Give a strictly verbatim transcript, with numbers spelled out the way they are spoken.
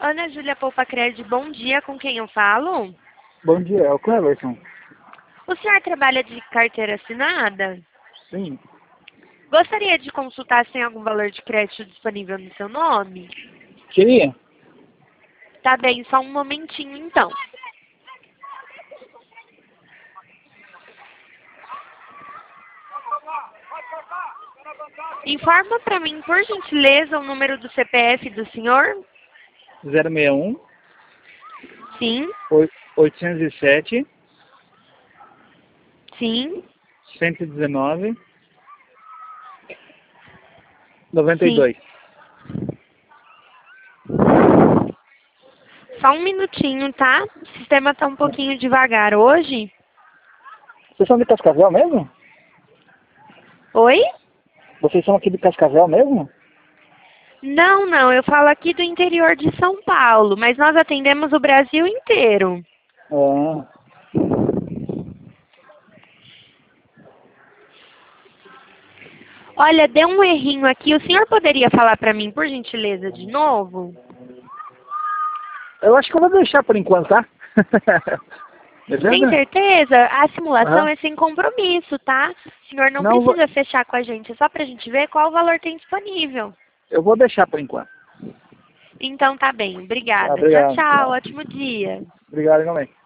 Ana Júlia Poupa Cred, bom dia, com quem eu falo? Bom dia, é o Cleverson. O senhor trabalha de carteira assinada? Sim. Gostaria de consultar se tem algum valor de crédito disponível no seu nome? Queria? Tá bem, só um momentinho então. Informa para mim, por gentileza, o número do C P F do senhor? zero seis um, Sim, oitocentos e sete, sim, cento e dezenove, noventa e sim. dois. Só um minutinho, tá? O sistema tá um pouquinho devagar hoje. Vocês são de Cascavel mesmo? Oi? Vocês são aqui de Cascavel mesmo? Não, não, eu falo aqui do interior de São Paulo, mas nós atendemos o Brasil inteiro. Ah, Olha, deu um errinho aqui. O senhor poderia falar para mim, por gentileza, de novo? eu acho que eu vou deixar por enquanto, tá? Tem Beleza? certeza? A simulação Aham. é sem compromisso, tá? O senhor não Não, eu vou- precisa fechar com a gente, é só pra gente ver qual valor tem disponível. eu vou deixar por enquanto. Então tá bem, Tá, obrigada. Tchau, obrigado. tchau, ótimo dia. Obrigado, igualmente.